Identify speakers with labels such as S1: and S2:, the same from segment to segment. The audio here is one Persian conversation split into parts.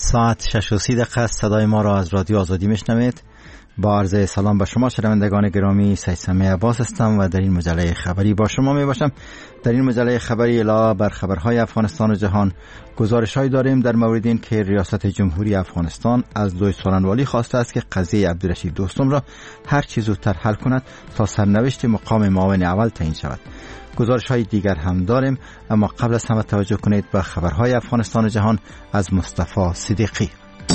S1: ساعت 6:30 صدای ما را از رادیو آزادی میشنوید. با عرض سلام به شما شنوندگان گرامی، سید سمیع عباس هستم و در این مجله خبری با شما می باشم. در این مجله خبری علاوه بر خبرهای افغانستان و جهان، گزارش‌هایی داریم در مورد این که ریاست جمهوری افغانستان از لوی سارنوالی خواسته است که قضیه عبدالرشید دوستم را هر چه زودتر حل کند تا سرنوشت مقام معاون اول تعیین شود. گزارش‌های دیگر هم داریم، اما قبل از همه توجه کنید به خبرهای افغانستان و جهان از مصطفی صدیقی.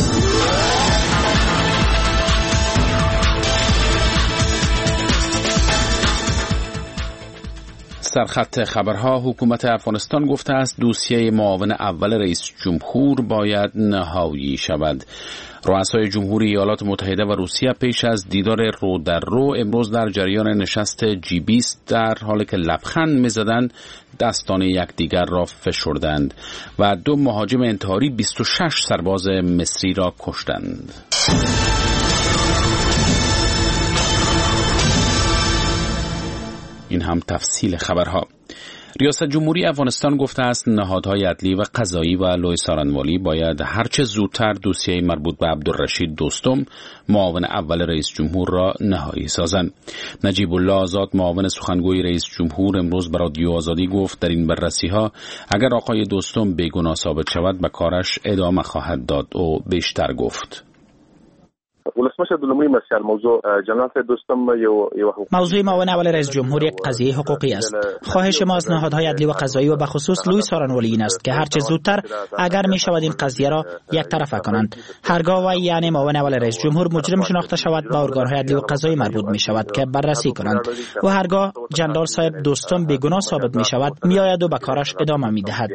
S2: در خط خبرها، حکومت افغانستان گفته است دوسیه معاون اول رئیس جمهور باید نهایی شود. رؤسای جمهوری ایالات متحده و روسیه پیش از دیدار رو در رو امروز در جریان نشست G20 در حالی که لبخند می‌زدند دستان یکدیگر را فشردند و 2 مهاجم انتحاری 26 سرباز مصری را کشتند. این هم تفصیل خبرها. ریاست جمهوری افغانستان گفته است نهادهای عدلی و قضایی و لوی سارنوالی باید هرچه زودتر دوسیه مربوط به عبدالرشید دوستم معاون اول رئیس جمهور را نهایی سازند. نجیب الله آزاد معاون سخنگوی رئیس جمهور امروز به رادیو آزادی گفت در این بررسی‌ها اگر آقای دوستم بیگناه ثابت شود به کارش ادامه خواهد داد و بیشتر گفت.
S3: موضوع معاون اول رئیس جمهور یک قضیه حقوقی است. خواهش ما از نهادهای عدلی و قضایی و به خصوص لوی سارنوالی این است که هرچه زودتر اگر می شود این قضیه را یک طرفه کنند. هرگاه و یعنی معاون اول رئیس جمهور مجرم شناخته شود به ارگانهای عدلی و قضایی مربوط می شود که بررسی کنند و هرگاه جنرال صاحب دوستم بیگناه ثابت می شود می آید و به کارش ادامه می دهد.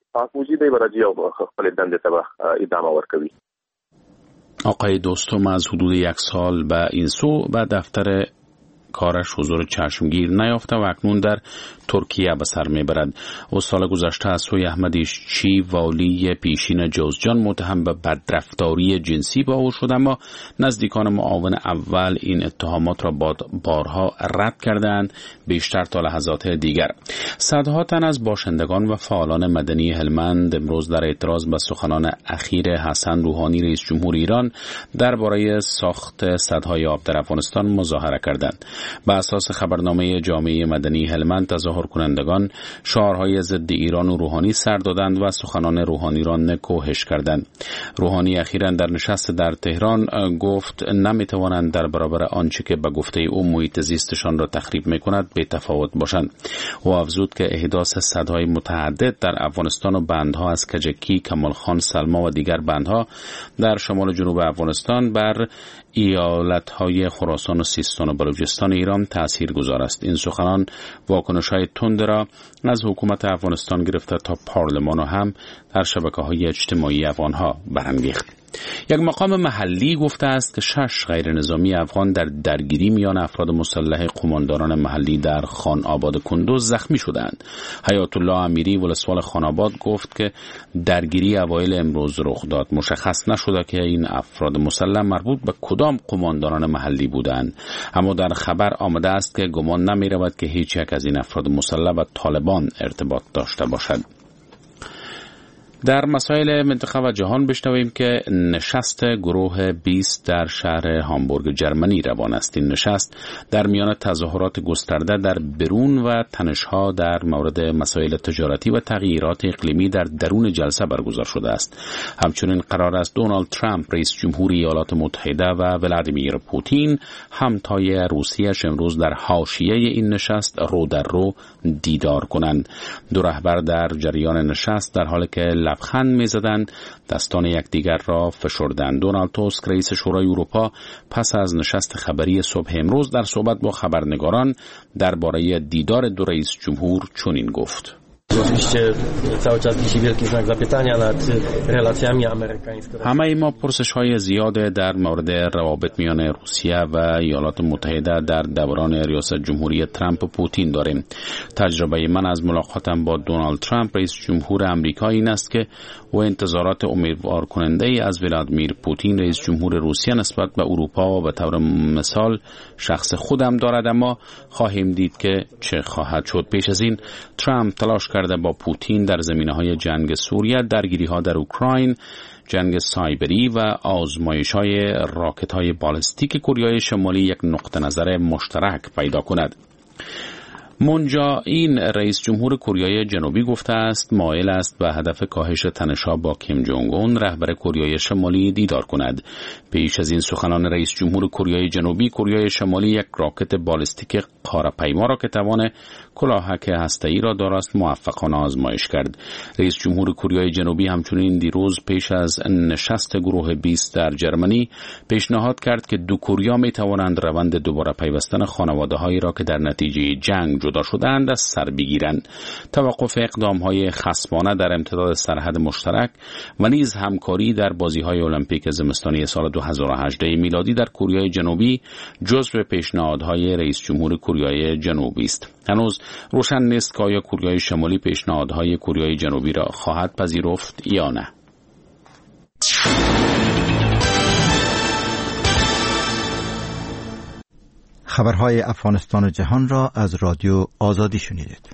S2: آقای دوستم از حدود 1 سال به این سو به دفتر کارش حضور چشمگیر نیافته و اکنون در ترکیه به سر میبرد. و سال گذشته از سوی احمد ایشچی والی پیشین جوزجان متهم به بدرفتاری جنسی با او شد، اما نزدیکان معاون اول این اتهامات را بارها رد کردند، بیشتر تا لحظات دیگر. صدها تن از باشندگان و فعالان مدنی هلمند امروز در اعتراض به سخنان اخیر حسن روحانی رئیس جمهور ایران درباره ساخت سدهای آب در افغانستان مظاهره کردند. به اساس خبرنامه جامعه مدنی هلمند تظاهر کنندگان شعارهای ضد ایران و روحانی سر دادند و سخنان روحانی را نکوهش کردند. روحانی اخیراً در نشست در تهران گفت نمیتوانند در برابر آنچه که به گفته او محیط زیستشان را تخریب میکند بی تفاوت باشند. او افزود که احداث سدهای متعدد در افغانستان و بندها از کجکی، کمال خان، سلما و دیگر بندها در شمال جنوب افغانستان بر ایالت‌های خراسان و سیستان و بلوچستان ایران تاثیرگذار است. این سخنان واکنش‌های تند را از حکومت افغانستان گرفته تا پارلمان هم در شبکه‌های اجتماعی افغان‌ها برانگیخت. یک مقام محلی گفته است که 6 غیر نظامی افغان در درگیری میان افراد مسلح قماندانان محلی در خان آباد کندوز زخمی شدند. حیات الله امیری ولسوال خان آباد گفت که درگیری اوایل امروز رخ داد. مشخص نشده که این افراد مسلح مربوط به کدام قماندانان محلی بودند، اما در خبر آمده است که گمان نمی رود که هیچ یک از این افراد مسلح با طالبان ارتباط داشته باشد. در مسائل منطقه و جهان بشنویم که نشست گروه 20 در شهر هامبورگ جرمنی روان است. این نشست در میان تظاهرات گسترده در برون و تنش‌ها در مورد مسائل تجارتی و تغییرات اقلیمی در درون جلسه برگزار شده است. همچنین قرار است دونالد ترامپ رئیس جمهوری ایالات متحده و ولادیمیر پوتین همتای روسیه‌اش امروز در حاشیه این نشست رو در رو دیدار کنند. دو رهبر در جریان نشست در حالی که لبخند می‌زدند دستان یکدیگر را فشردند. دونالد توسک رئیس شورای اروپا پس از نشست خبری صبح امروز در صحبت با خبرنگاران درباره دیدار دو رئیس جمهور چنین گفت: همه ما پرسش‌های زیاد در مورد روابط میان روسیه و ایالات متحده در دوران ریاست جمهوری ترامپ و پوتین داریم. تجربه من از ملاقاتم با دونالد ترامپ رئیس جمهور آمریکا این است که او انتظارات امیدوار کننده ای از ولادیمیر پوتین رئیس جمهور روسیه نسبت به اروپا و به طور مثال شخص خودم دارد، اما خواهیم دید که چه خواهد شد. پیش از این ترامپ تلاش کرده با پوتین در زمینه‌های جنگ سوریه، درگیری‌ها در اوکراین، جنگ سایبری و آزمایش‌های راکت‌های بالستیک کره شمالی یک نقطه نظر مشترک پیدا کند. مون جه این رئیس جمهور کره جنوبی گفته است مایل است به هدف کاهش تنش‌ها با کیم جونگ اون رهبر کره شمالی دیدار کند. پیش از این سخنان رئیس جمهور کره جنوبی، کره شمالی یک راکت بالستیک قاره‌پیما را که توان کلاهک هسته‌ای را دارد موفقانه آزمایش کرد. رئیس جمهور کره جنوبی همچنین دیروز پیش از نشست گروه 20 در جرمنی پیشنهاد کرد که دو کره می توانند روند دوباره پیوستن خانواده‌هایی را که در نتیجه جنگ جدا شدند از سر بگیرند. توقف اقدام‌های خصمانه در امتداد سرحد مشترک و نیز همکاری در بازی‌های المپیک زمستانی سال 2018 میلادی در کره جنوبی جزو پیشنهادهای رئیس جمهور کره جنوبی است. هنوز روشن نیست که آیا کره شمالی پیشنهادهای کره جنوبی را خواهد پذیرفت یا نه.
S1: خبرهای افغانستان و جهان را از رادیو آزادی شنیدید.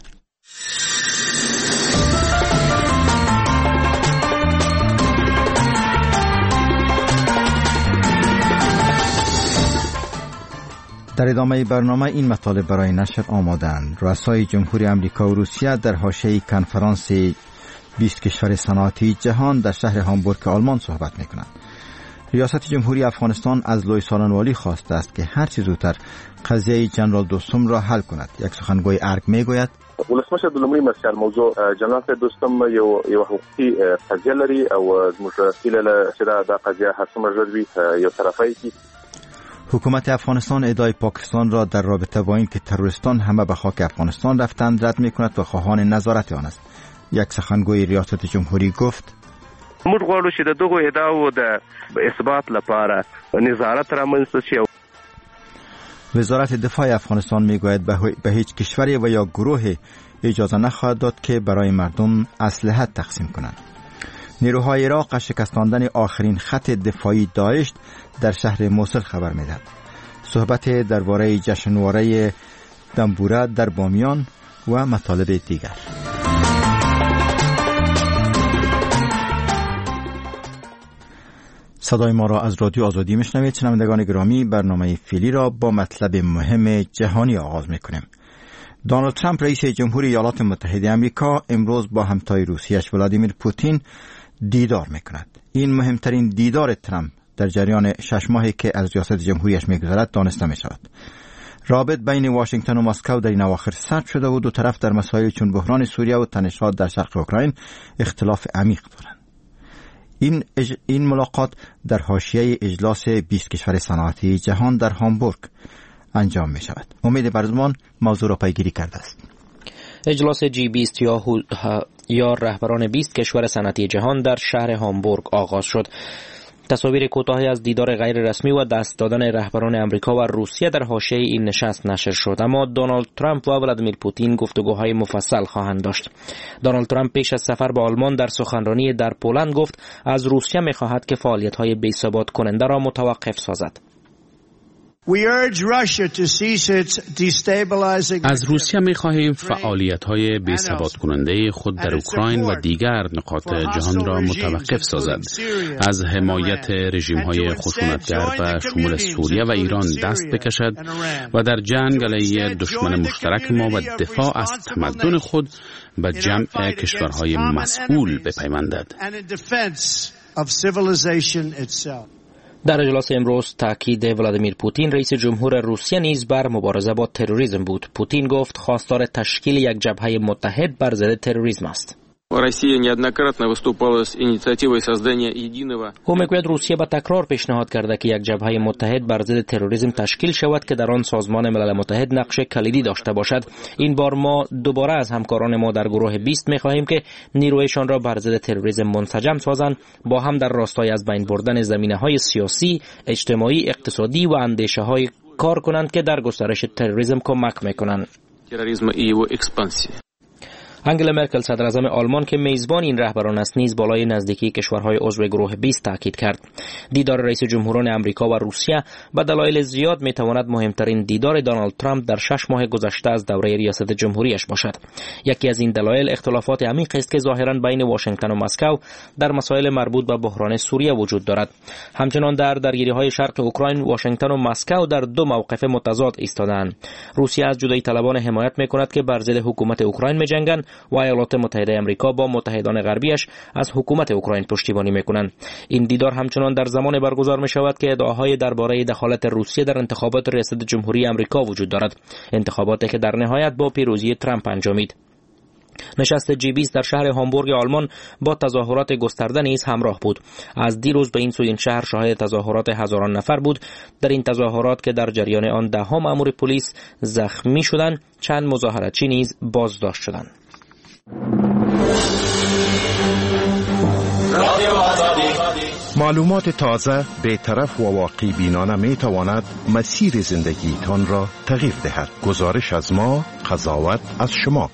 S1: در ادامه برنامه این مطالب برای نشر آمادند. رؤسای جمهوری آمریکا و روسیه در حاشیه کنفرانس 20 کشور صنعتی جهان در شهر هامبورگ آلمان صحبت می‌کنند. ریاست جمهوری افغانستان از لوی سالنوالی خواسته است که هر چه زودتر قضیه جنرال دوستم را حل کند. یک سخنگوی ارگ میگوید
S4: ولسمشر د لومړي مسایل موضوع جنرال دوستم یو حقوقي قضیه لري او زموږ هیله چې دا قضیه هر څومره ژر وي یو طرفی کی.
S1: حکومت افغانستان ادعای پاکستان را در رابطه با این که تروریستان همه به خاک افغانستان رفتند رد می‌کند و خواهان نظارت آن است. یک سخنگوی ریاست جمهوری گفت
S5: موږ غواړو چې د دغو ادعاو د اثبات لپاره نظارت رامنځته شي.
S1: وزارت دفاع افغانستان میگوید به هیچ کشوری و یا گروه اجازه نخواهد داد که برای مردم اسلحه تقسیم کنند. نیروهای عراق از شکستاندن آخرین خط دفاعی داعش در شهر موصل خبر میدهد. صحبت درباره جشنواره دنبوره در بامیان و مطالب دیگر. صدای ما را از رادیو آزادی میشنوید. شنوندگان گرامی، برنامه فعلی را با مطلب مهم جهانی آغاز میکنیم. دونالد ترامپ رئیس جمهوری ایالات متحده آمریکا امروز با همتای روسیه‌اش ولادیمیر پوتین دیدار میکند. این مهمترین دیدار ترامپ در جریان 6 ماهی که از ریاست جمهوریش میگذرد دانسته میشود. رابط بین واشنگتن و مسکو در این اواخر سرد شده و دو طرف در مسائل چون بحران سوریه و تنش‌ها در شرق اوکراین اختلاف عمیق دارند. این ملاقات در حاشیه اجلاس 20 کشور صنعتی جهان در هامبورگ انجام می شود. امید برزمان موضوع را پیگیری کرده است.
S6: اجلاس G20 یا رهبران 20 کشور صنعتی جهان در شهر هامبورگ آغاز شد. تصاویر کوتاهی از دیدار غیر رسمی و دست دادن رهبران امریکا و روسیه در حاشیه این نشست نشر شد، اما دونالد ترامپ و ولادیمیر پوتین گفتگوهای مفصل خواهند داشت. دونالد ترامپ پیش از سفر به آلمان در سخنرانی در پولند گفت از روسیه می‌خواهد که فعالیت‌های بی‌ثبات کننده را متوقف سازد.
S2: از روسیه می‌خواهیم فعالیت‌های بی‌ثبات کننده خود در اوکراین و دیگر نقاط جهان را متوقف سازد. از حمایت رژیم‌های خشونتگر و شمول سوریه و ایران دست بکشد و در جنگ علیه دشمن مشترک ما و دفاع از تمدن خود به جمع کشورهای مسئول بپیوندد.
S6: در اجلاس امروز تاکید ولادیمیر پوتین رئیس جمهور روسیه نیز بر مبارزه با تروریسم بود. پوتین گفت خواستار تشکیل یک جبهه متحد بر ضد تروریسم است. او میگوید روسیه به تکرار پیشنهاد کرده که یک جبهه متحد بر ضد تروریسم تشکیل شود که در آن سازمان ملل متحد نقش کلیدی داشته باشد. این بار ما دوباره از همکاران ما در گروه 20 می‌خواهیم که نیرویشان را بر ضد تروریسم منسجم سازند، با هم در راستای از بین بردن زمینه‌های سیاسی، اجتماعی، اقتصادی و اندیشه‌های کار کنند که در گسترش تروریسم کمک می‌کنند. انگلا مرکل صدر اعظم آلمان که میزبان این رهبران است نیز بالای نزدیکی کشورهای عضو گروه 20 تاکید کرد. دیدار رئیس جمهوران امریکا و روسیه به دلایل زیاد میتواند مهمترین دیدار دونالد ترامپ در 6 ماه گذشته از دوره ریاست جمهوریش باشد. یکی از این دلایل اختلافات عمیق است که ظاهرا بین واشنگتن و مسکو در مسائل مربوط به بحران سوریه وجود دارد. همچنان در درگیری‌های شرق اوکراین واشنگتن و مسکو در دو موقف متضاد ایستادند. روسیه از جدایی طلبان حمایت می‌کند که بر ضد حکومت اوکراین می‌جنگند و ایالات متحده آمریکا با متحدان غربیش از حکومت اوکراین پشتیبانی می‌کنند. این دیدار همچنان در زمان برگزار می‌شود که ادعاهای درباره دخالت روسیه در انتخابات ریاست جمهوری آمریکا وجود دارد، انتخاباتی که در نهایت با پیروزی ترامپ انجامید. نشست G20 در شهر هامبورگ آلمان با تظاهرات گسترده نیز همراه بود. از دیروز به این سوی این شهر شاهد تظاهرات هزاران نفر بود. در این تظاهرات که در جریان آن 10 مأمور پلیس زخمی شدند، چند مظاهراتچی نیز بازداشت شدند.
S7: معلومات تازه، بی‌طرف و واقعی بینانه می تواند مسیر زندگیتان را تغییر دهد. گزارش از ما، قضاوت از شما.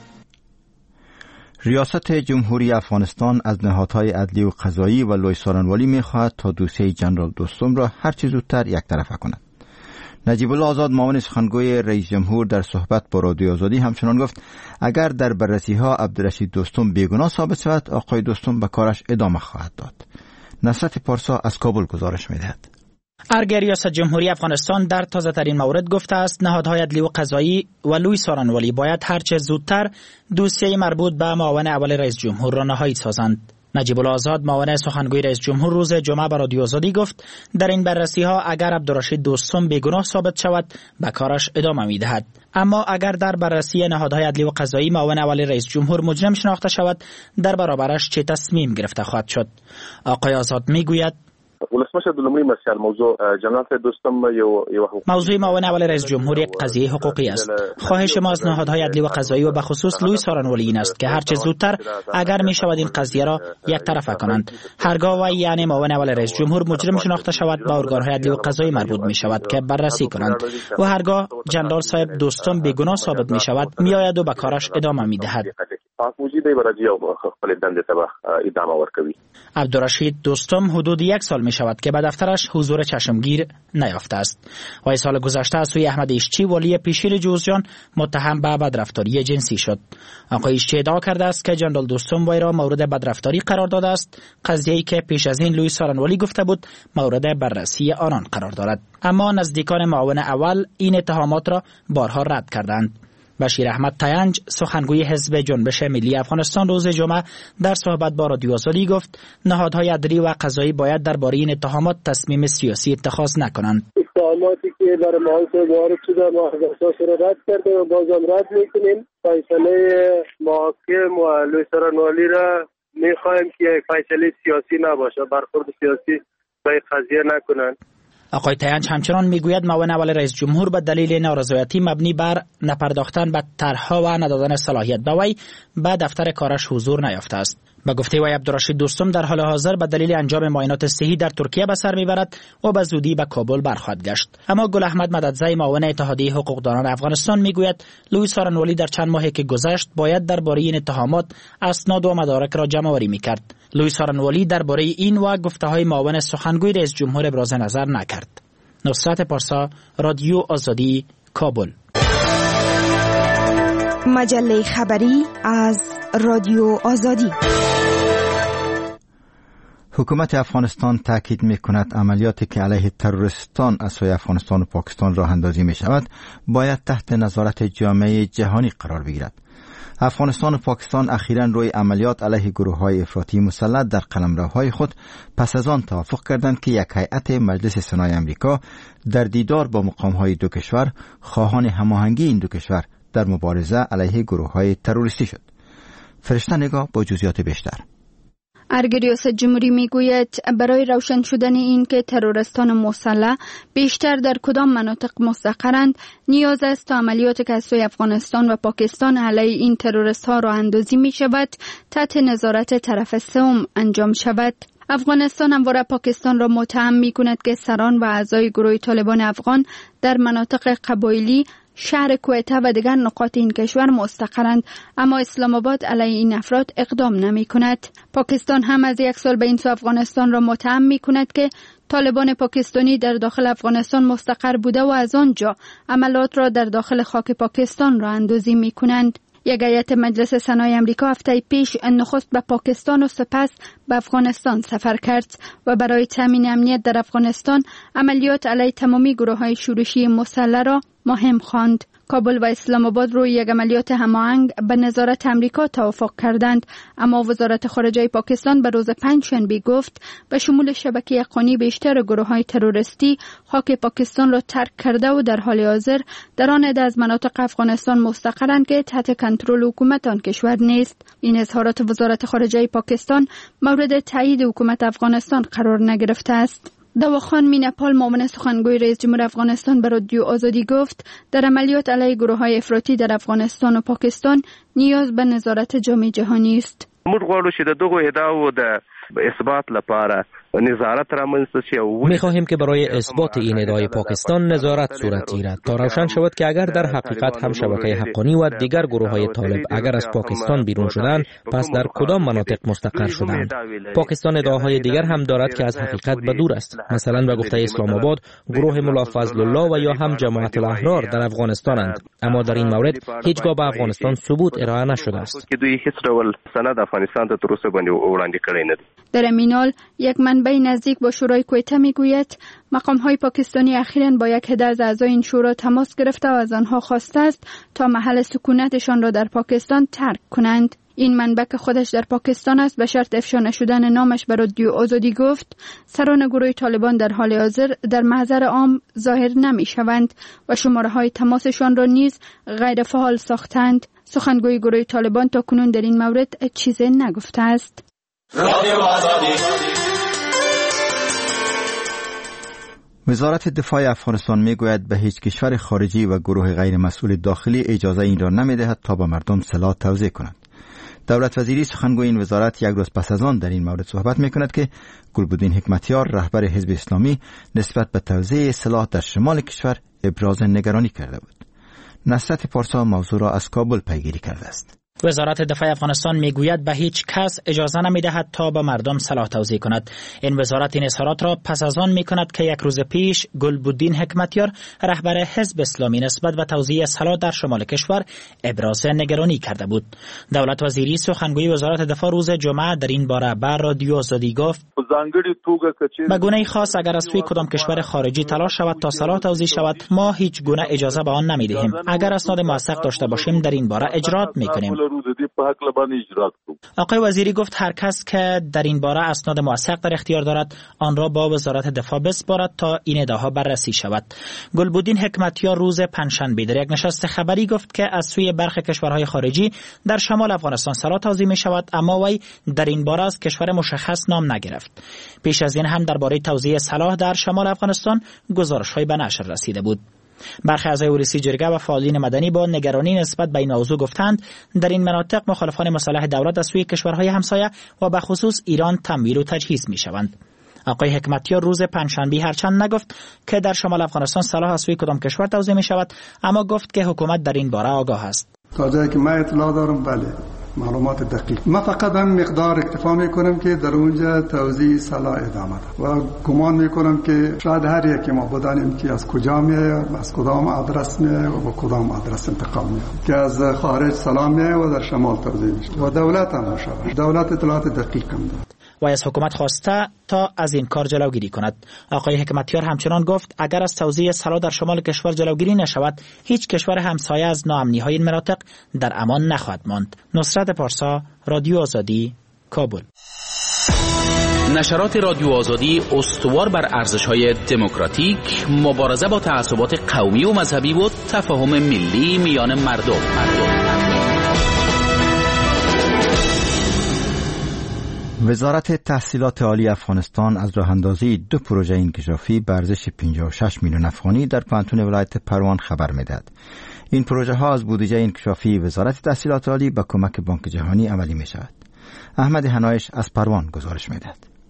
S1: ریاست جمهوری افغانستان از نهادهای عدلی و قضایی و لوی سارنوالی می‌خواهد تا دوسیه جنرال دوستم را هر چه زودتر یک طرفه کند. نجیب الله آزاد معاون سخنگوی رئیس جمهور در صحبت با رادیو آزادی همچنان گفت اگر در بررسی‌ها عبدالرشید دوستم بیگناه ثابت شود، آقای دوستم به کارش ادامه خواهد داد. نصرت پارسا از کابل گزارش می‌دهد.
S3: ارگه ریاست جمهوری افغانستان در تازه ترین مورد گفته است نهادهای عدلی و قضایی و لوی سارنوالی باید هرچه زودتر دوسیه مربوط به معاون اول رئیس جمهور را نهایی سازند. نجیب الله آزاد معاون سخنگوی رئیس جمهور روز جمعه به رادیو آزادی گفت در این بررسی ها اگر عبدالرشید دوستم بیگناه ثابت شود به کارش ادامه می‌دهد، اما اگر در بررسی نهادهای عدلی و قضایی معاون اول رئیس جمهور مجرم شناخته شود در برابرش چه تصمیم گرفته خواهد شد. آقای آزاد میگوید
S4: ولسمشر د لومړي مسایل موضوع جنرال دوستم
S3: موضوع معاون اول رئیس جمهور یک قضیه حقوقی است. خواهش ما از نهادهای عدلی و قضایی و به خصوص لوی سارنوالی این است که هر چه زودتر اگر می شود این قضیه را یک طرفه کنند. هرگاه و یعنی معاون اول رئیس جمهور مجرم شناخته شود به ارگانهای عدلی و قضایی مربوط می شود که بررسی کنند و هرگاه جنرال صاحب دوستم بیگناه ثابت می شود می آید و به کارش ادامه می دهد. عبدالرشید دوستم حدود 1 سال می شود که به دفترش حضور چشمگیر نیافته است. و سال گذشته از سوی احمد ایشچی ولی پیشیر جوزجان متهم به بدرفتاری جنسی شد. آقای ایشچی ادعا کرده است که جنرال دوستم وی را مورد بدرفتاری قرار داده است، قضیه‌ای که پیش از این لوی سارنوالی گفته بود مورد بررسی آنان قرار دارد. اما نزدیکان معاون اول این اتهامات را بارها رد کردند. بشیر احمد تینج سخنگوی حزب جنبش ملی افغانستان روز جمعه در صحبت با رادیو آزادی گفت نهادهای عدلی و قضایی باید درباره این اتهامات تصمیم سیاسی اتخاذ نکنند.
S8: اتهاماتی که در محاکمه وارد شده ما اساس را رد کردیم و بازم رد میکنیم. فیصله محاکم و لوی سارنوالی را میخواهیم که فیصله سیاسی نباشه، برخورد سیاسی به قضیه نکنند.
S3: آقای تینج همچنان میگوید معاون اول رئیس جمهور به دلیل نارضایتی مبنی بر نپرداختن به طرح‌ها و ندادن صلاحیت به وی به دفتر کارش حضور نیافته است. به گفته وی عبدالرشید دوستم در حال حاضر به دلیل انجام معاینات صحی در ترکیه به سر میبرد و به زودی به کابل برخواهد گشت. اما گل احمد مددزی معاون اتحادیه حقوقدانان افغانستان میگوید لوی سارنوالی در چند ماهی که گذشت باید درباره این اتهامات اسناد و مدارک را جمع آوری میکرد. لوی سارنوالی درباره این و گفته‌های معاون سخنگوی رئیس جمهور ابراز نظر نکرد. نصرت پارسا، رادیو آزادی، کابل.
S9: مجله خبری از رادیو آزادی.
S1: حکومت افغانستان تاکید می‌کند عملیاتی که علیه تروریستان از سوی افغانستان و پاکستان راه اندازی می‌شود باید تحت نظارت جامعه جهانی قرار بگیرد. افغانستان و پاکستان اخیراً روی عملیات علیه گروه‌های افراطی مسلط در قلمروهای خود پس از آن توافق کردند که یک هیئت مجلس سنای آمریکا در دیدار با مقام‌های دو کشور خواهان هماهنگی این دو کشور در مبارزه علیه گروه‌های تروریستی شد. فرشته نگاه با جزئیات بیشتر.
S10: ارگه ریاست جمهوری میگوید برای روشن شدن این که تروریستان مسلح بیشتر در کدام مناطق مستقرند نیاز است تا عملیات که از سوی افغانستان و پاکستان علیه این تروریست ها راه اندازی می شود تحت نظارت طرف سوم انجام شود. افغانستان همواره پاکستان را متهم می‌کند که سران و اعضای گروه طالبان افغان در مناطق قبایلی شهر کویته و دیگر نقاط این کشور مستقرند، اما اسلام آباد علیه این افراد اقدام نمی کند. پاکستان هم از یک سال به این سو افغانستان را متهم می کند که طالبان پاکستانی در داخل افغانستان مستقر بوده و از آنجا عملات را در داخل خاک پاکستان را اندازی می کنند. یک هیئت مجلس سنای امریکا هفته پیش نخست به پاکستان و سپس به افغانستان سفر کرد و برای تامین امنیت در افغانستان عملیات علیه تمامی گروه‌های شورشی مسلح را مهم خواند. کابل و اسلام آباد روی یک عملیات هماهنگ به نظارت امریکا توافق کردند، اما وزارت خارجه پاکستان به روز پنجشنبه گفت به شمول شبکه اقانی بیشتر گروه‌های تروریستی خاک پاکستان را ترک کرده و در حال حاضر در آن عده از مناطق افغانستان مستقرند که تحت کنترل حکومت آن کشور نیست. این اظهارات وزارت خارجه پاکستان مورد تایید حکومت افغانستان قرار نگرفته است. دواخان مینپال معاون سخنگوی رئیس جمهور افغانستان به رادیو آزادی گفت در عملیات علیه گروه‌های افراطی در افغانستان و پاکستان نیاز به نظارت جامعه جهانی است.
S5: موږ غواړو چې د دغو ادعاو د اثبات لپاره نظارت رامنځته شي.
S6: می‌خواهیم که برای اثبات این ادعای پاکستان نظارت صورت گیرد تا روشن شود که اگر در حقیقت هم شبکه حقانی و دیگر گروه‌های طالب اگر از پاکستان بیرون شدند، پس در کدام مناطق مستقر شدند. پاکستان ادعاهای دیگر هم دارد که از حقیقت به دور است. مثلا به گفته اسلام آباد گروه ملا فضل الله و یا هم جماعت الاحرار در افغانستانند، اما در این مورد هیچگاه به افغانستان ثبوت ارائه نشده است.
S10: در امینال یک منبع نزدیک با شورای کویته میگوید مقام‌های پاکستانی اخیراً با یک عده از اعضای این شورا تماس گرفته و از آنها خواسته است تا محل سکونتشان را در پاکستان ترک کنند. این منبع که خودش در پاکستان است به شرط افشا نشدن نامش به رادیو آزادی گفت سران گروه طالبان در حال حاضر در محضر عام ظاهر نمی‌شوند و شماره‌های تماسشان را نیز غیر فعال ساختند. سخنگوی گروه طالبان تا کنون در این مورد چیزی نگفته است.
S1: وزارت دفاع افغانستان میگوید به هیچ کشور خارجی و گروه غیر مسئول داخلی اجازه این را نمیدهد تا به مردم سلاح توزیع کنند. دولت وزیری سخنگوی این وزارت یک روز پس از آن در این مورد صحبت میکند که گلبدین حکمتیار رهبر حزب اسلامی نسبت به توزیع سلاح در شمال کشور ابراز نگرانی کرده بود. نصرت پارسا موضوع را از کابل پیگیری کرده است.
S3: وزارت دفاع افغانستان میگوید به هیچ کس اجازه نمیدهد تا به مردم سلاح توزیع کند. این وزارت این اظهارات را پس از آن میکند که یک روز پیش گلبدین حکمتیار رهبر حزب اسلامی نسبت به توزیع سلاح در شمال کشور ابراز نگرانی کرده بود. دولت وزیری سخنگوی وزارت دفاع روز جمعه در این باره به رادیو آزادی گفت به گونه خاص اگر از سوی کدام کشور خارجی تلاش شود تا سلاح توزیع شود ما هیچ گونه اجازه به آن نمیدهیم. اگر اسناد موثق داشته باشیم در این باره اجرات میکنیم. آقای وزیری گفت هر کس که در این باره اسناد موثق در اختیار دارد آن را با وزارت دفاع بسپارد تا این ادعاها بررسی شود. گلبدین حکمتیار روز پنجشنبه در یک نشست خبری گفت که از سوی برخی کشورهای خارجی در شمال افغانستان سلاح توزیع می شود، اما وی در این باره از کشور مشخص نام نگرفت. پیش از این هم درباره توزیع سلاح در شمال افغانستان گزارش‌های به نشر رسیده بود. برخی اعضای اوریسی جرگه و فعالین مدنی با نگرانی نسبت به این موضوع گفتند در این مناطق مخالفان مسلح دولت از سوی کشورهای همسایه و به خصوص ایران تمویل و تجهیز می شوند. آقای حکمتیار روز پنجشنبه هرچند نگفت که در شمال افغانستان سلاح از سوی کدام کشور توزیع می شود، اما گفت که حکومت در این باره آگاه است.
S11: تا جایی که من اطلاع دارم بله معلومات دقیق. من فقط هم مقدار اکتفا میکنم که در اونجا توزیع سلاح ادامه ده و گمان میکنم که شاید هر یکی ما بدانیم که از کجا میاد، از کدام آدرس میاد و کدام آدرس انتقال میاد، که از خارج سلاح میاد و در شمال توزیع میشه و دولت هم مشابه دولت اطلاعات دقیق هم داد
S3: و از حکومت خواسته تا از این کار جلوگیری کند. آقای حکمتیار همچنان گفت اگر از توزیع سلاح در شمال کشور جلوگیری نشود هیچ کشور همسایه از ناامنی‌های این مناطق در امان نخواهد ماند. نصرت پارسا، رادیو آزادی، کابل.
S2: نشرات رادیو آزادی استوار بر ارزش‌های دموکراتیک، مبارزه با تعصبات قومی و مذهبی و تفاهم ملی میان مردم.
S1: وزارت تحصیلات عالی افغانستان از راه اندازی 2 پروژه انکشافی به ارزش 56 میلیون افغانی در پانتون ولایت پروان خبر میدهد. این پروژه ها از بودجه انکشافی وزارت تحصیلات عالی با کمک بانک جهانی عملی می شود. احمد حنایش از پروان گزارش میدهد.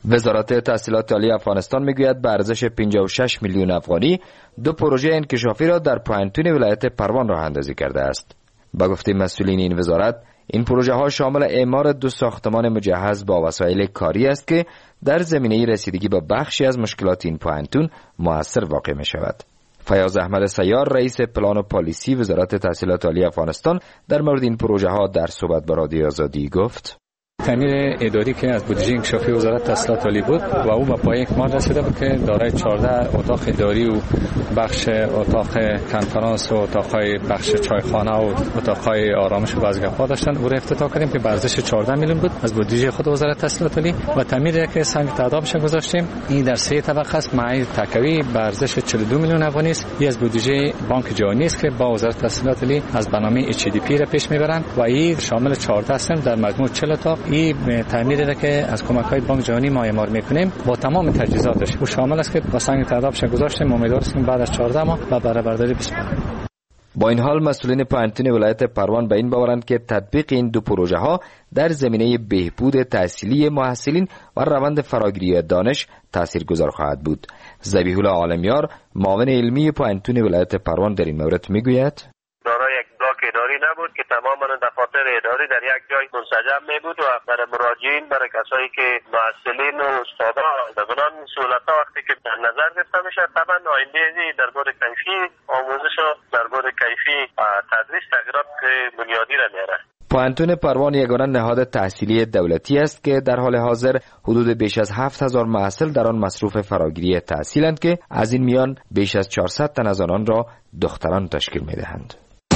S12: وزارت تحصیلات عالی افغانستان میگوید به ارزش 56 میلیون افغانی 2 پروژه انکشافی را در پایینتون ولایت پروان راه اندازی کرده است. با گفته مسئولین این وزارت، این پروژه ها شامل اعمار 2 ساختمان مجهز با وسایل کاری است که در زمینه رسیدگی به بخشی از مشکلات این پایینتون مؤثر واقع می شود. فیاض احمد سیار رئیس پلان و پالیسی وزارت تحصیلات عالی افغانستان در مورد این پروژه ها در صحبت با رادیو آزادی گفت:
S13: تعمیر اداری که از بودجه انکشافی وزارت تحصیلات عالی بود و او به پایه اکمال رسیده بود که دارای 14 اتاق اداری و بخش اتاق کنفرانس و اتاق‌های بخش چایخانه و اتاق‌های آرامش و بازگاه‌ها داشتن. او را افتتاح کردیم که به ارزش 14 میلیون بود از بودجه خود وزارت تحصیلات عالی و تعمیر که سنگ تعدادش گذاشتیم. این در 3 طبقه است. معاید تکوی به ارزش 42 میلیون افغانی است. این از بودجه بانک جهانی است که با وزارت تحصیلات عالی از برنامه HDP را پیش میبرند و این شامل 14 است در مجموع 40 اتاق. این تعمیری که از کمک‌های بانک جهانی ما اعمار می‌کنیم با تمام تجهیزاتش و شامل است که با سنگ تعدادش گذاشتیم. امیدوار هستیم بعد از 14 ماه و برآورداری بسپاریم.
S12: با این حال مسئولین پایینتون ولایت پروان به این باورند که تطبیق این 2 پروژه ها در زمینه بهبود تحصیلی محصلین و روند فراگیری دانش تاثیرگذار خواهد بود. ذبیح الله عالمیار معاون علمی پایینتون ولایت پروان در این مورد میگوید:
S14: اداری نبود که تمام دفاتر اداری در یک جای منسجم می بود و برای مراجعین، برای کسایی که محصلین و استادا بنان سهولت‌ها وقتی که در نظر گرفته میشه، طبعا آینده در مورد کیفی آموزش و در مورد کیفی تدریس تغییرات بنیادی را میاره.
S12: پایینتون پروان یگانه نهاد تحصیلی دولتی است که در حال حاضر حدود بیش از 7000 محصل در آن مصروف فراگیری تحصیلند که از این میان بیش از 400 تن از آنان را دختران تشکیل میدهند.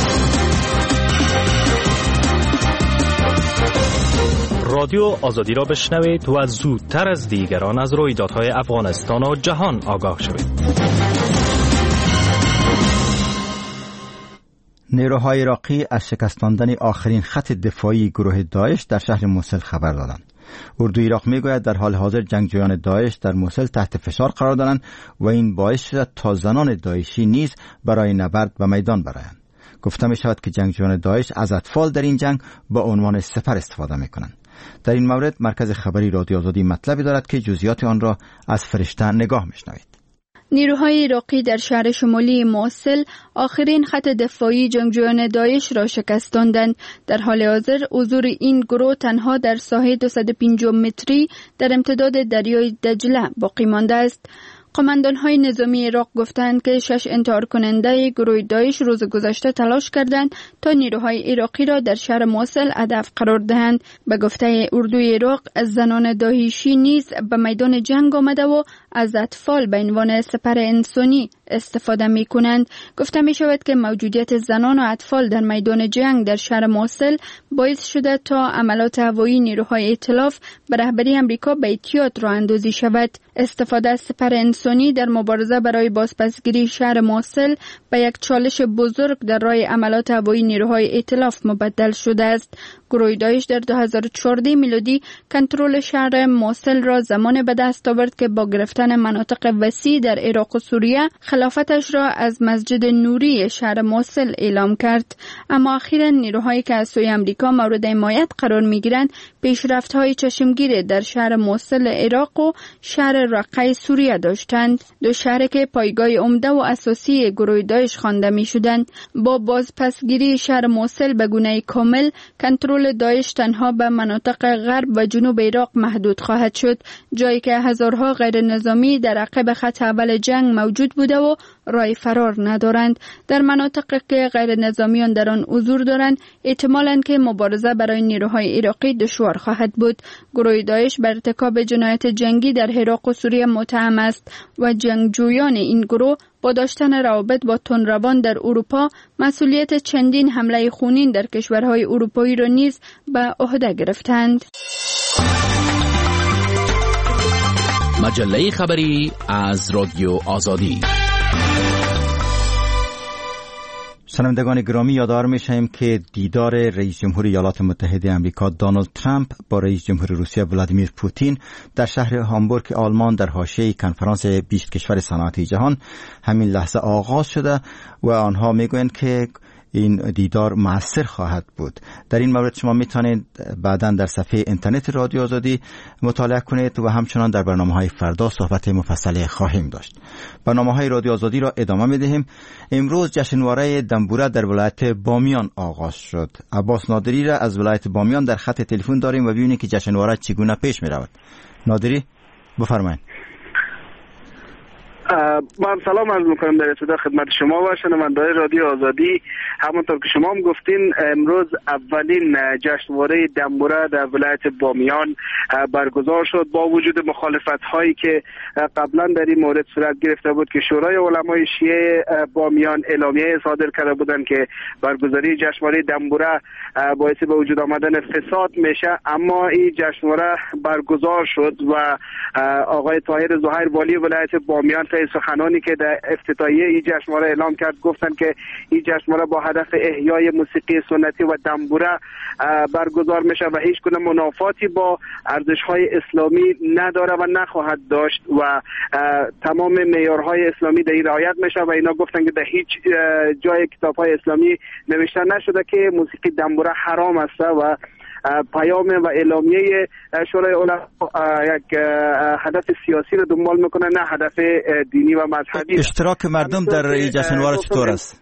S15: رادیو آزادی را بشنوید و زودتر از دیگران از رویدادهای افغانستان و جهان آگاه شوید.
S1: نیروهای عراقی از شکستاندن آخرین خط دفاعی گروه داعش در شهر موصل خبر دادند. اردوی عراق میگوید در حال حاضر جنگجویان داعش در موصل تحت فشار قرار دارند و این باعث شده تا زنان داعشی نیز برای نبرد به میدان برآیند. گفته می شود که جنگجویان داعش از اطفال در این جنگ با عنوان سپر استفاده می کنند. در این مورد مرکز خبری رادیو آزادی مطلبی دارد که جزئیات آن را از فرشته نگاه میشنوید.
S10: نیروهای عراقی در شهر شمالی موصل آخرین خط دفاعی جنگجویان داعش را شکستاندند. در حال حاضر حضور این گروه تنها در ساحه 250 متری در امتداد دریای دجله باقی مانده است. قماندان‌های نظامی عراق گفتند که 6 انتحار کننده گروه داعش روز گذشته تلاش کردند تا نیروهای عراقی را در شهر موصل هدف قرار دهند. به گفته اردوی عراق، از زنان داعشی نیز به میدان جنگ آمده و از اطفال به عنوان سپر انسانی استفاده می کنند. گفته می شود که موجودیت زنان و اطفال در میدان جنگ در شهر موصل باعث شده تا عملات هوایی نیروهای ائتلاف به رهبری امریکا به احتیاط راه اندازی شود. استفاده از سپر انسانی در مبارزه برای بازپسگیری شهر موصل به یک چالش بزرگ در راه عملات هوایی نیروهای ائتلاف مبدل شده است. گروه داعش در 2014 میلادی کنترل شهر موصل را زمان به دست آورد که با گرفتن مناطق وسیع در عراق و سوریه خلافتش را از مسجد نوری شهر موصل اعلام کرد. اما اخیراً نیروهایی که از سوی امریکا مورد حمایت قرار میگیرند پیشرفت‌های چشمگیر در شهر موصل عراق و شهر رقه سوریه داشتند، 2 شهر که پایگاه عمده و اساسی گروه داعش خوانده میشدند. با بازپسگیری شهر موصل به گونه کامل، کنترل داعش تنها به مناطق غرب و جنوب عراق محدود خواهد شد، جایی که هزارها غیر نظامی در عقب خط اول جنگ موجود بوده و راه فرار ندارند. در مناطقی که غیر نظامیان در آن حضور دارند، احتمالاً که مبارزه برای نیروهای عراقی دشوار خواهد بود. گروه داعش بر ارتکاب جنایت جنگی در عراق و سوریه متهم است و جنگجویان این گروه با داشتن روابط با تندروان در اروپا مسئولیت چندین حمله خونین در کشورهای اروپایی را نیز به عهده گرفتند.
S2: مجله خبری از رادیو آزادی.
S1: شنوندگان گرامی، یادآور می‌شویم که دیدار رئیس جمهور ایالات متحده آمریکا دونالد ترامپ با رئیس جمهور روسیه ولادیمیر پوتین در شهر هامبورگ آلمان در حاشیه کنفرانس 20 کشور صنعتی جهان همین لحظه آغاز شده و آنها میگویند که این دیدار مؤثر خواهد بود. در این مورد شما میتونید بعداً در صفحه اینترنت رادیو آزادی مطالعه کنید و همچنان در برنامه‌های فردا صحبت مفصل خواهیم داشت. برنامه‌های رادیو آزادی را ادامه میدهیم. امروز جشنواره دنبوره در ولایت بامیان آغاز شد. عباس نادری را از ولایت بامیان در خط تلفن داریم و ببینیم که جشنواره چگونه پیش می‌رود. نادری بفرمایید.
S16: من سلام عرض میکنم در ابتدا خدمت شما و شنونده‌های رادیو آزادی. همونطور که شما هم گفتین امروز اولین جشنواره دنبوره در ولایت بامیان برگزار شد با وجود مخالفت هایی که قبلا در این مورد صورت گرفته بود که شورای علمای شیعه بامیان اعلامیه صادر کرده بودند که برگزاری جشنواره دنبوره باعث به وجود آمدن فساد میشه، اما این جشنواره برگزار شد و آقای طاهر زهیر والی ولایت بامیان سخنانی که در افتتاحیه این جشنواره اعلام کرد گفتند که این جشنواره با هدف احیای موسیقی سنتی و دنبوره برگزار میشه و هیچ گونه منافاتی با ارزش‌های اسلامی نداره و نخواهد داشت و تمام معیارهای اسلامی در این رعایت میشه و اینا گفتن که در هیچ جای کتاب‌های اسلامی نوشته نشده که موسیقی دنبوره حرام است و پیام و اعلامیه شورای علما یک هدف سیاسی رو دنبال میکنه نه هدف دینی و مذهبی.
S1: اشتراک مردم در این جشنواره چطور است؟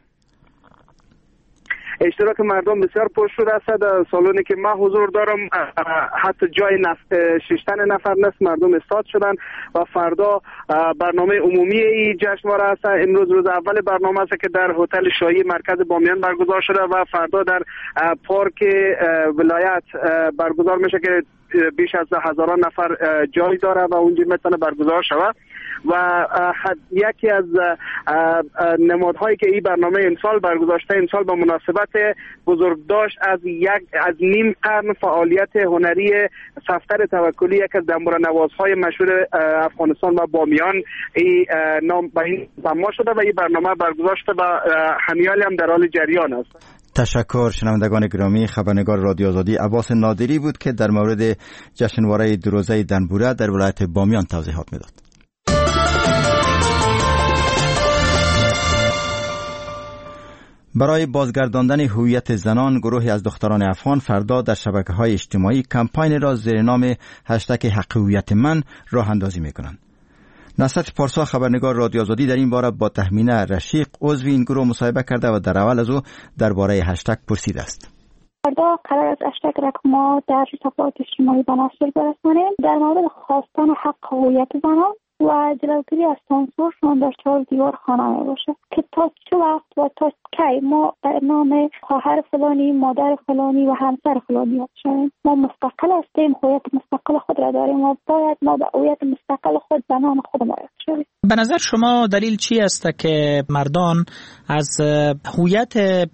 S16: اشتراک مردم بسیار پرشور است. در سالونی که من حضور دارم حتی جای ششتن نفر نصف مردم استاد شدن و فردا برنامه عمومی این جشنواره است. امروز روز اول برنامه است که در هتل شاهی مرکز بامیان برگزار شده و فردا در پارک ولایت برگزار میشه که بیش از هزاران نفر جای داره و اونجا میتونه برگزار شود و یکی از نمادهایی که این برنامه امسال برگزار شده امسال با مناسبت بزرگداشت از نیم قرن فعالیت هنری صفدر توکلی، یک از دنبوره نوازهای مشهور افغانستان و بامیان این نام به این سما شده و این برنامه برگزار شده و همیالی هم در حال جریان است.
S1: تشکر. شنوندگان گرامی، خبرنگار رادیو آزادی عباس نادری بود که در مورد جشنواره دروزه دنبوره در ولایت بامیان توضیحات میداد. برای بازگرداندن هویت زنان، گروهی از دختران افغان فردا در شبکه‌های اجتماعی کمپاین را زیر نام هشتگ حق هویت من راه اندازی می‌کنند. نصرت پارسا خبرنگار رادیو آزادی در این باره با تهمینه رشیق عضو این گروه مصاحبه کرده و در اول از او درباره هشتگ پرسیده است.
S17: فردا قرار است هشتگ را که ما در صفحات اجتماعی به نشر برسانیم در مورد خواستن حق هویت زنان و جلوگیری از سانسورشون در چهار دیوار خانه می باشه که تا چه وقت و تا کی ما در نام خواهر فلانی، مادر فلانی و همسر فلانی یاد شویم. ما مستقل هستیم، هویت مستقل خود را داریم و باید ما به هویت مستقل خود به نام خود ما یاد شویم.
S3: به نظر شما دلیل چی است که مردان از هویت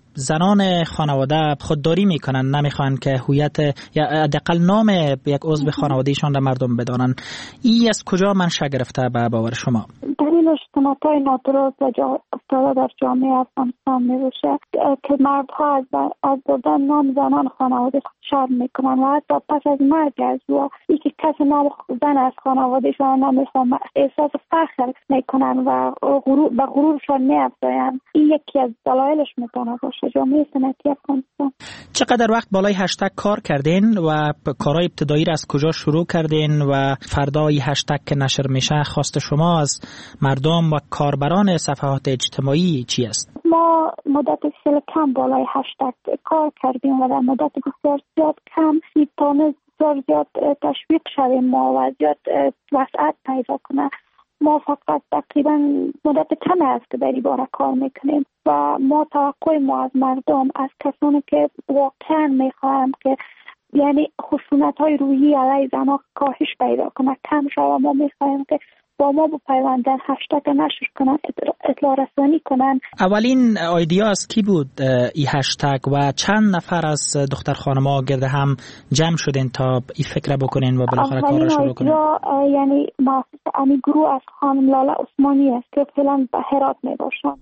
S3: زنان خانواده خودداری میکنن، نمیخوان که هویت یا حداقل نام یک عضو خانوادهشان را مردم بدانن؟ این از کجا منشأ گرفته به باور شما؟
S17: دلیلش سنت‌های نادرست و افتاده در جامعه افغانستان میباشه که مردها از بردن نام زنان خانواده شرم میکنن و حتی پس از مرگ از او یکی کسی نام زن از خانوادهشان نمیخوان احساس فخر میکنن و به غرورشان میافزاین. این یکی از دلایلش میتونه باشه. جامعه سنتی افغانستان.
S3: چقدر وقت بالای هشتگ کار کردین و کارهای ابتدایی را از کجا شروع کردین و فردا این هشتگ که نشر میشه خواست شما از مردم و کاربران صفحات اجتماعی چی است؟
S17: ما مدت بسیار کم بالای هشتگ کار کردیم و در مدت بسیار زیاد کم میتونه بسیار زیاد تشویق شویم ما و زیاد وسعت پیدا کنه. ما فقط تقریبا مدت کم است که در این باره کار میکنیم و ما توقع ما از مردم، از کسانی که واقعا میخواهم که یعنی خشونت‌های روحی علیه زنان کاهش پیدا کنه، کم شود. ما میخوایم که با ما بپیوندن، هشتگ نشر کنن، اطلاع رسانی کنن.
S3: اولین ایده از کی بود این هشتگ و چند نفر از دختر خانم‌ها گرد هم جمع شدین تا این فکر بکنین و بالاخره کار را شروع کنین؟
S17: یعنی مؤسس امی گروه از خانم لاله عثمانی است که فعلا به هرات میباشن.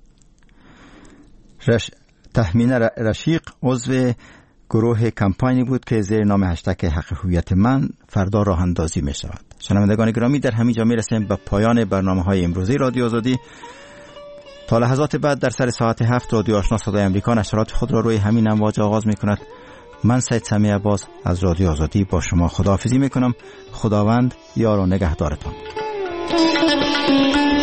S1: تهمینه رشیق عضو گروه کمپاینی بود که زیر نام هشتگ حق هویت من فردا راه اندازی می شود. شنوندگان گرامی، در همین جا می رسیم به پایان برنامه‌های امروزی رادیو آزادی. تا لحظات بعد در سر ساعت 7 رادیو آشنا صدای امریکا نشرات خود را روی همین امواج آغاز می‌کند. من سید سمیع عباس از رادیو آزادی با شما خداحافظی می‌کنم. خداوند یار و نگهدارتان.